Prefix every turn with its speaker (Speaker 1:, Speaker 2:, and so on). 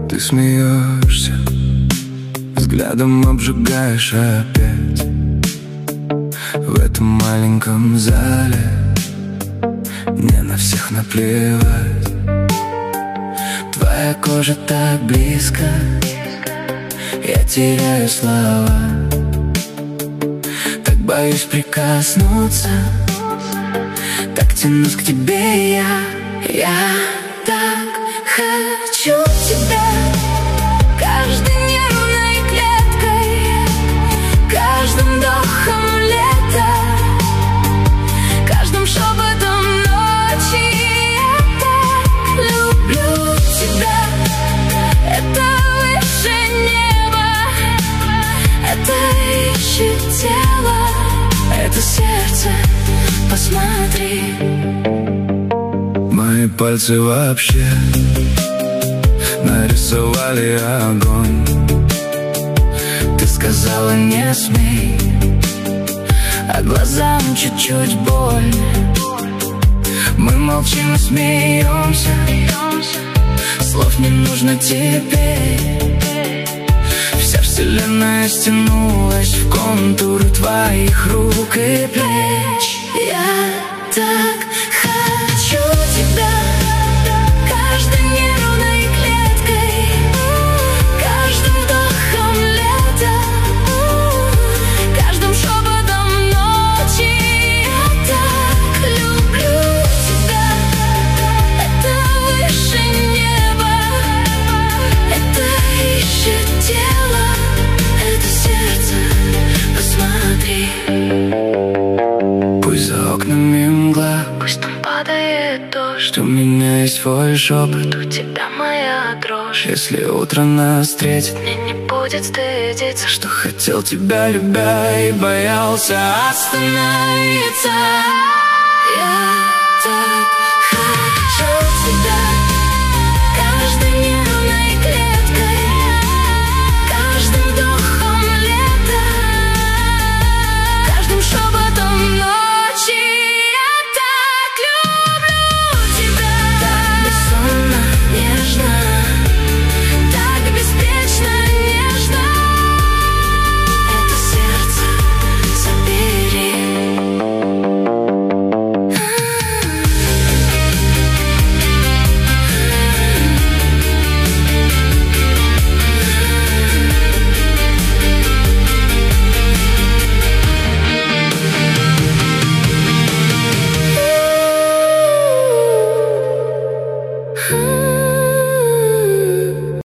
Speaker 1: Ты смеешься, взглядом обжигаешь опять. В этом маленьком зале мне на всех наплевать. Твоя кожа так близко, я теряю слова. Так боюсь прикоснуться, так тянусь к тебе я так хочу тебя. Каждой нервной клеткой, каждым вдохом лета, каждым шепотом ночи. Я так люблю тебя. Это выше неба, это ищет тело, это сердце, посмотри. Мои пальцы вообще нарисовали огонь. Ты сказала не смей, а глазам чуть-чуть боль. Мы молчим и смеемся, слов не нужно теперь. Вся вселенная стянулась в контуры твоих рук и плеч. Я так хочу тебя. Каждой нервной клеткой, каждым вдохом лета, каждым шепотом ночи. Я так люблю тебя. Это выше неба, это ищет тело, это сердце, посмотри. Пусть за окнами мгла, пусть там падает дождь, у меня есть твой шепот, у тебя моя дрожь. Если утро нас встретит, мне не будет стыдиться, что хотел тебя, любя, и боялся остановиться. Я